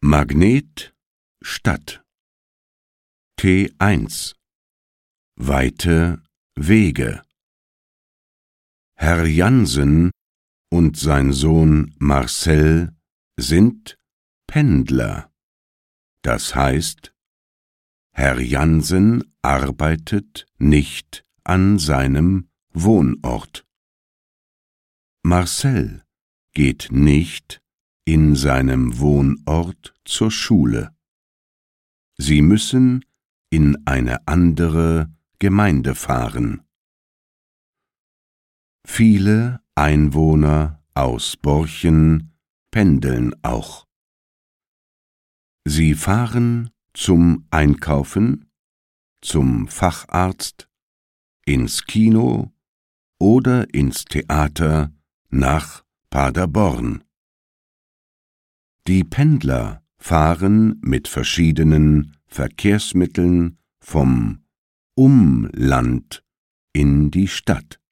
Magnet Stadt T1 Weite Wege. Herr Jansen und sein Sohn Marcel sind Pendler. Das heißt, Herr Jansen arbeitet nicht an seinem Wohnort. Marcel geht nicht in seinem Wohnort zur Schule. Sie müssen in eine andere Gemeinde fahren. Viele Einwohner aus Borchen pendeln auch. Sie fahren zum Einkaufen, zum Facharzt, ins Kino oder ins Theater nach Paderborn. Die Pendler fahren mit verschiedenen Verkehrsmitteln vom Umland in die Stadt.